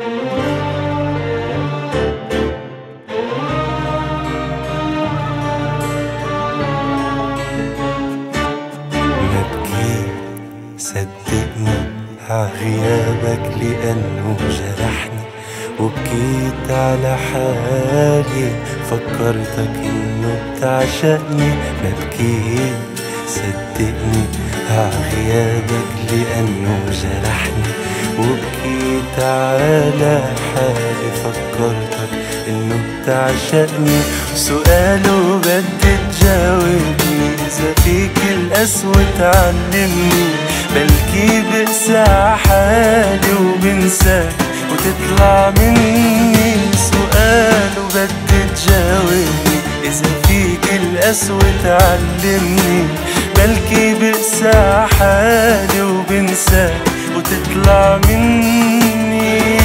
صدقني عغيابك لأنه جرحني، وبكيت على حالي فكرتك إنه بتعشقني. ما بكيت صدقني عغيابك لأنه جرحني، وبكيت على حالي فكرتك إنه بتعشقني. سؤاله بدي تجاوبني، إذا فيك القسوة تعلمني، بلكي بقسى حالي وبنساك وتطلع مني. سؤاله بدي تجاوبني، إذا فيك القسوة تعلمني، بلكي بقسى حالي وبنساك وتطلع مني.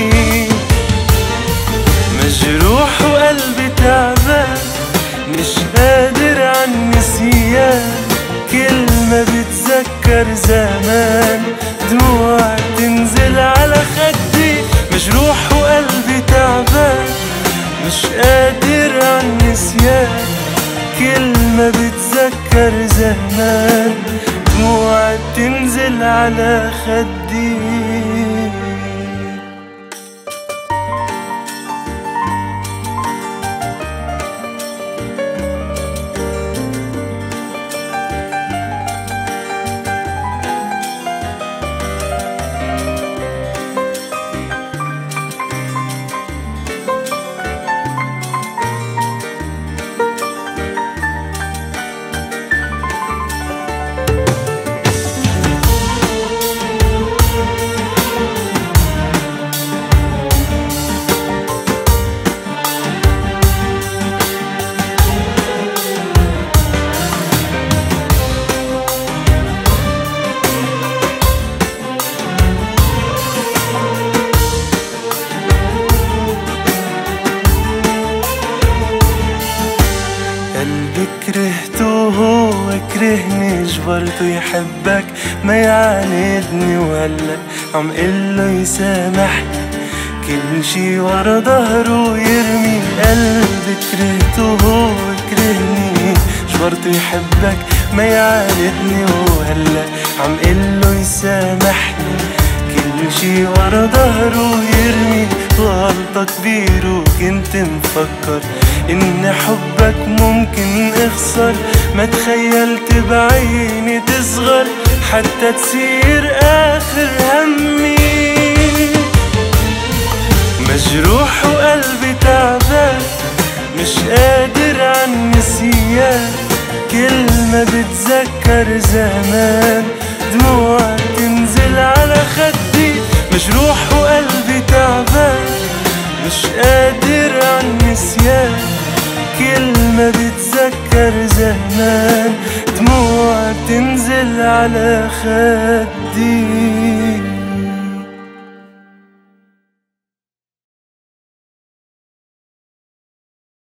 مجروح وقلبي تعبان، مش قادر عن النسيان، كل ما بتذكر زمان دموع تنزل على خدي. مجروح وقلبي تعبان، مش قادر عن النسيان، كل ما بتذكر زمان دموع تنزل على خدي. كرهته وهو كرهني، جبرته يحبك ما يعاندني، وهلا عم قله يسامحني، كل شي ورا ظهره يرمي. قلبي كرهته وهو كرهني، جبرته يحبك ما يعاندني، وهلا عم قله يسامحني، كل شي ورا ظهره يرمي. غلطة كبيرة وكنت مفكر إن حبك ممكن اخسر، ما تخيلت بعيني تصغر حتى تصير آخر همي. مجروح وقلبي تعبان، مش قادر عن النسيان، كل ما بتذكر زمان دموع تنزل على خدي. مجروح وقلبي تعبان، مش قادر عن النسيان، كل ما بتذكر زمان دموع تنزل على خدي.